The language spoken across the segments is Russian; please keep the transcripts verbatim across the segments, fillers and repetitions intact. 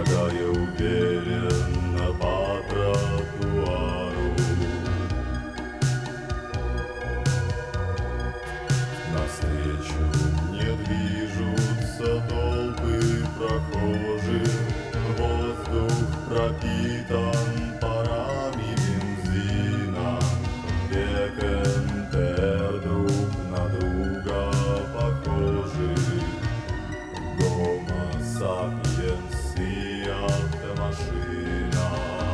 шагая уверенно по тротуару. Навстречу мне движутся толпы прохожих, воздух пропитан парами бензина, век эн-тэ-эр друг на друга похожи. Гомо сапиенс и автомашина.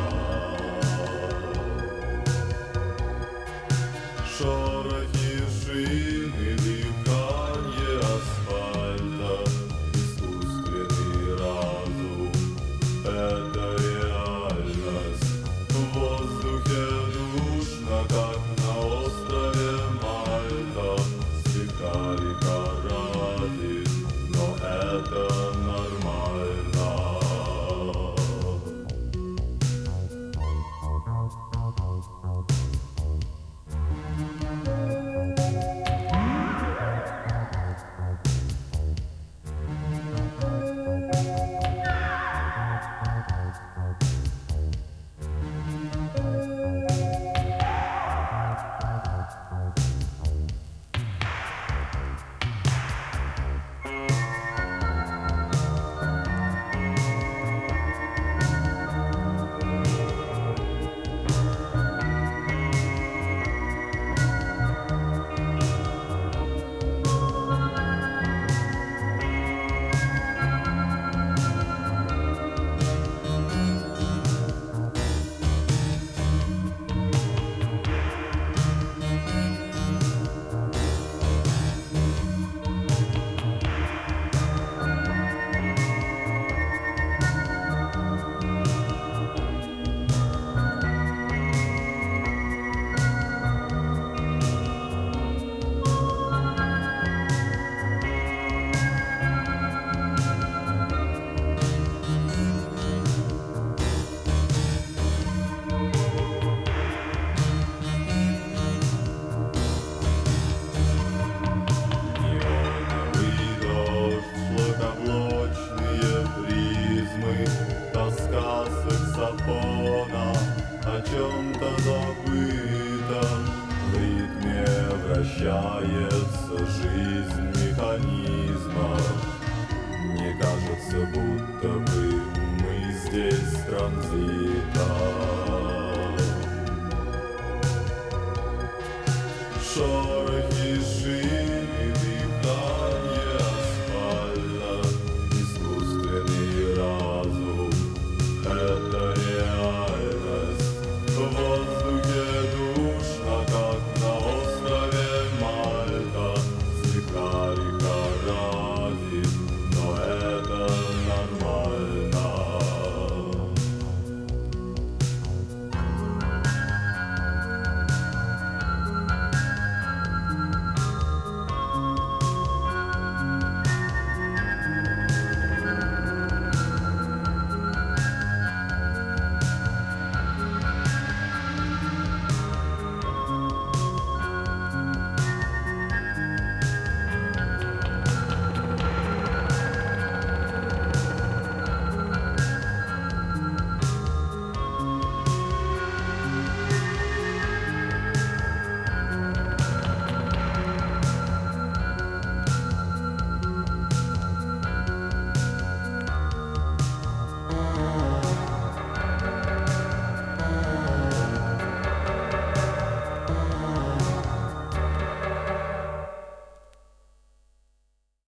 Шорохи шин и дыхание асфальта, искусственный разум — это реальность. В воздухе душно, как на острове Мальта. Слегка лихорадит, но это нормально. Тоска саксофона о чем-то забытом. В ритме вращается жизнь механизмов. Мне кажется, будто бы мы здесь транзитом.